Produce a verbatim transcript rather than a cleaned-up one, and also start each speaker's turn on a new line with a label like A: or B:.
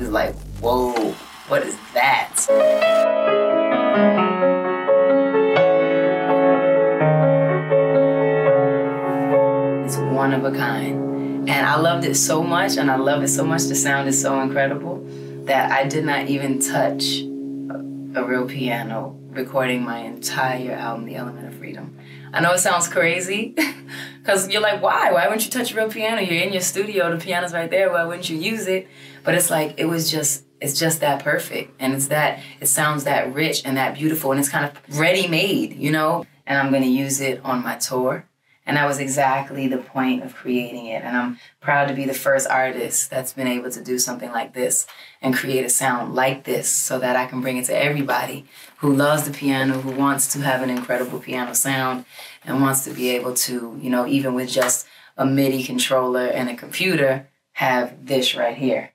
A: It's like, whoa, what is that? It's one of a kind. And I loved it so much, and I love it so much. The sound is so incredible that I did not even touch a, a real piano recording my entire album, The Element of Freedom. I know it sounds crazy, because you're like, why? Why wouldn't you touch a real piano? You're in your studio, the piano's right there, why wouldn't you use it? But it's like, it was just, it's just that perfect. And it's that, it sounds that rich and that beautiful, and it's kind of ready-made, you know? And I'm gonna use it on my tour. And that was exactly the point of creating it. And I'm proud to be the first artist that's been able to do something like this and create a sound like this so that I can bring it to everybody who loves the piano, who wants to have an incredible piano sound and wants to be able to, you know, even with just a MIDI controller and a computer, have this right here.